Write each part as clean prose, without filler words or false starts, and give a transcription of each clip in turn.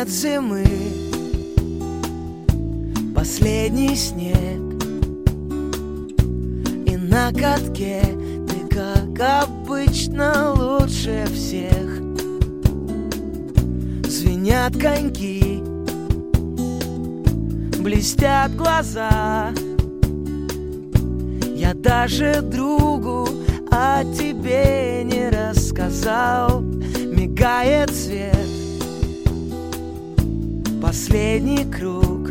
Конец зимы, последний снег, и на катке ты, как обычно, лучше всех. Звенят коньки, блестят глаза. Я даже другу о тебе не рассказал. Мигает свет, последний круг,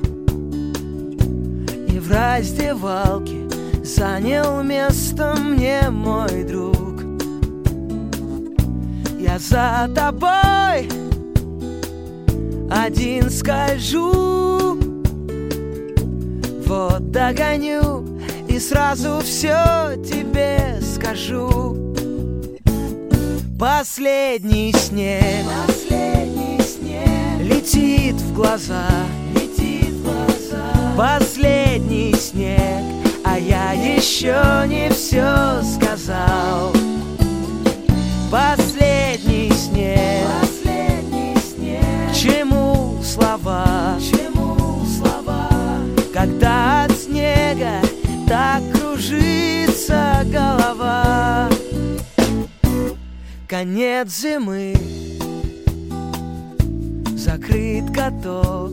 и в раздевалке занял место мне мой друг. Я за тобой один скольжу, вот догоню и сразу все тебе скажу. Последний снег, летит в глаза, последний снег, а я еще не все сказал. Последний снег, к чему слова, когда от снега так кружится голова. Конец зимы, закрыт каток,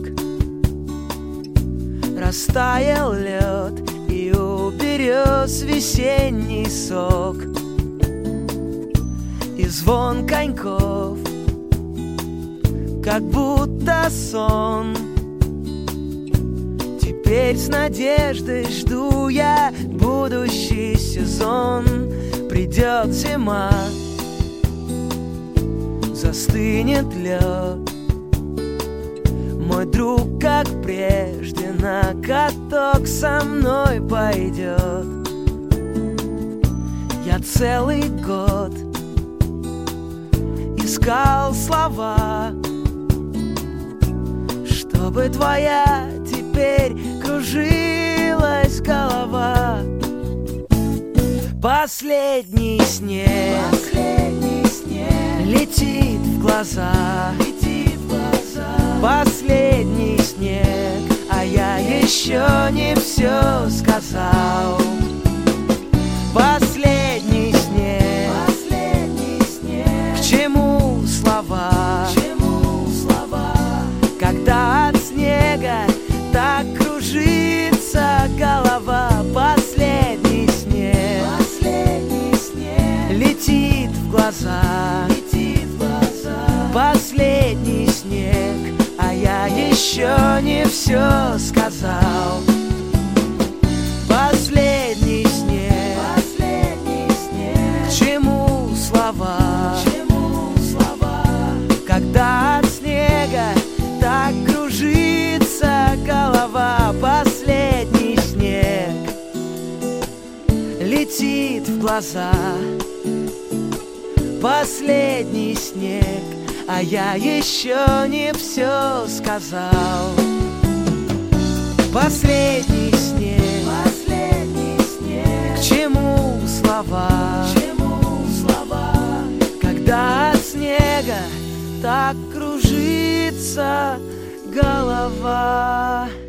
растаял лед и у берез весенний сок, и звон коньков, как будто сон. Теперь с надеждой жду я будущий сезон. Придет зима, застынет лед, мой друг, как прежде, на каток со мной пойдет. Я целый год искал слова, чтобы твоя теперь кружилась голова. Последний снег, летит в глаза, последний снег, а я еще не все сказал. Последний снег, к чему слова, когда от снега так кружится голова. Последний снег, летит в глаза, последний снег, а я еще не все сказал. Последний снег, к чему слова, когда от снега так кружится голова. Последний снег, летит в глаза, последний снег, а я еще не все сказал. Последний снег, к чему слова, когда от снега так кружится голова.